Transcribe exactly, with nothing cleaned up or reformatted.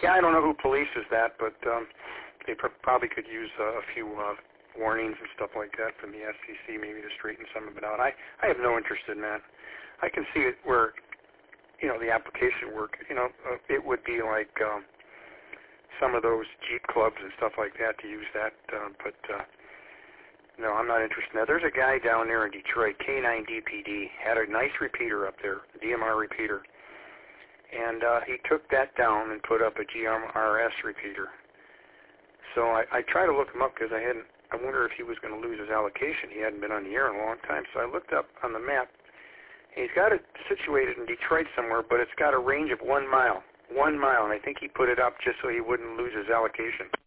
yeah, I don't know who polices that, but um, they pr- probably could use uh, a few uh, warnings and stuff like that from the S E C maybe to straighten some of it out. I, I have no interest in that. I can see it where, you know, the application work, you know, uh, it would be like um, some of those Jeep clubs and stuff like that to use that, uh, but uh, no, I'm not interested in that. There's a guy down there in Detroit, K nine D P D, had a nice repeater up there, a D M R repeater, and uh, he took that down and put up a G M R S repeater. So I, I tried to look him up because I hadn't, I wonder if he was going to lose his allocation. He hadn't been on the air in a long time, so I looked up on the map. He's got it situated in Detroit somewhere, but it's got a range of one mile. One mile, and I think he put it up just so he wouldn't lose his allocation.